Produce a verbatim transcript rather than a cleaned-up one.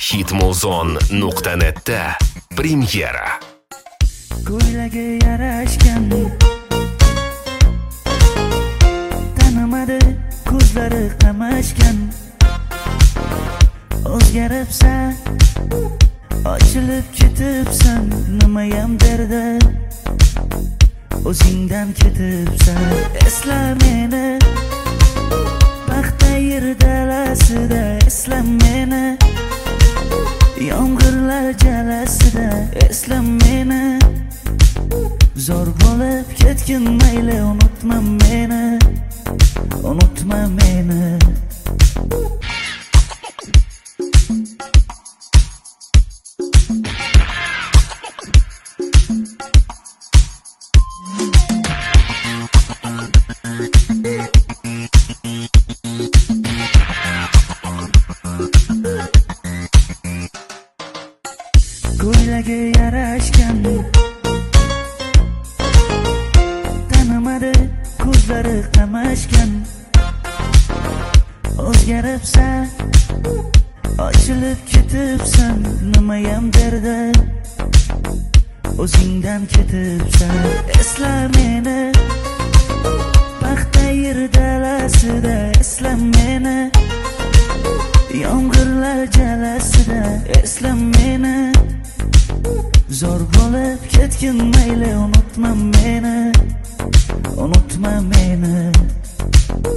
hitmuzon nuqta netda premyera. Ko'ylagi yarashgan, tanimadi ko'zlari qamashgan. O'zgaribsan, ochilib ketibsan, nimayam derdi o'zingdan ketibsan. Esla meni paxta yer dalasida, esla meni yomg'irlar jalasida, esla meni zor bo'lib ketgin mayli, unutma meni, unutma meni. Ko'ylagi yarashgan, tanimadi ko'zlari qamashgan. O'zgaribsan, ochilib ketibsan, nimayam derdi o'zingdan ketibsan. Esla meni paxta yer dalasida, esla meni yomg'irlar jalasida, esla meni zor bo'lib ketgin mayli, unutma meni, unutma meni.